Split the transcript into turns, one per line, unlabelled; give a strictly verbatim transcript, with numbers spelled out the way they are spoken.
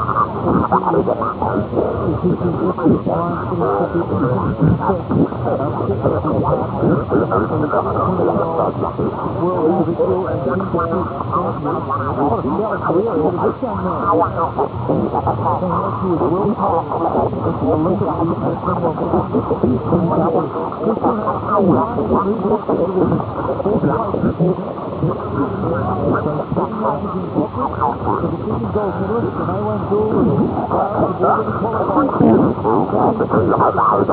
Gold medalist, and I went gold in qualifying.